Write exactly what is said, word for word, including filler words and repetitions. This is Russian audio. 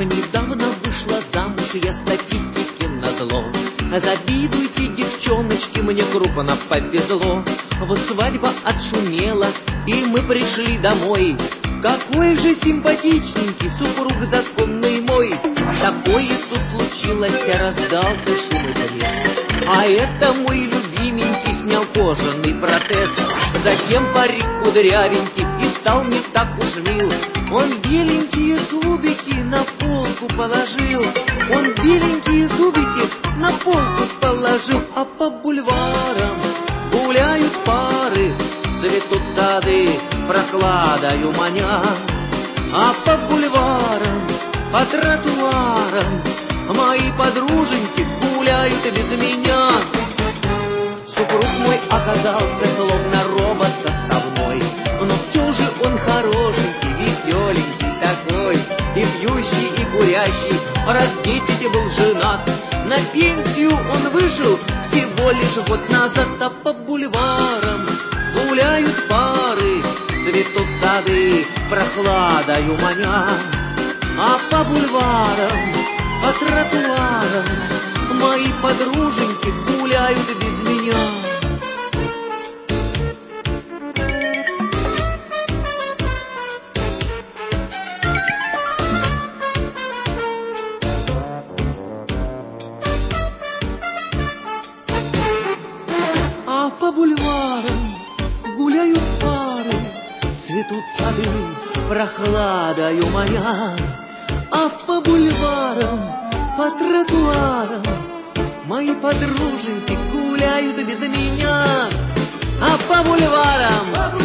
Недавно вышла замуж я, статистике назло. Завидуйте, девчоночки, мне крупно повезло. Вот свадьба отшумела, и мы пришли домой. Какой же симпатичненький супруг законный мой. Такое тут случилось, раздался шум и треск. А это мой любименький снял кожаный протез. Затем парик кудрявенький и стал не так уж мил. Он беленькие зубики на полку положил. Он беленькие зубики на полку положил. А по бульварам гуляют пары, цветут сады прохладою маня. А по бульварам, по тротуарам мои подруженьки гуляют без меня. Супруг мой оказался словно робот составной, но все же он хорошенький, веселенький такой, и пьющий, и курящий, раз десять был женат. На пенсию он вышел всего лишь год назад. А по бульварам гуляют пары, цветут сады прохладою маня. А по бульварам, по тротуарам мои подруженьки гуляют без меня. А по бульварам гуляют пары, цветут сады прохладою маня. А по бульварам, по тротуарам мои подруженьки гуляют без меня. А по бульварам,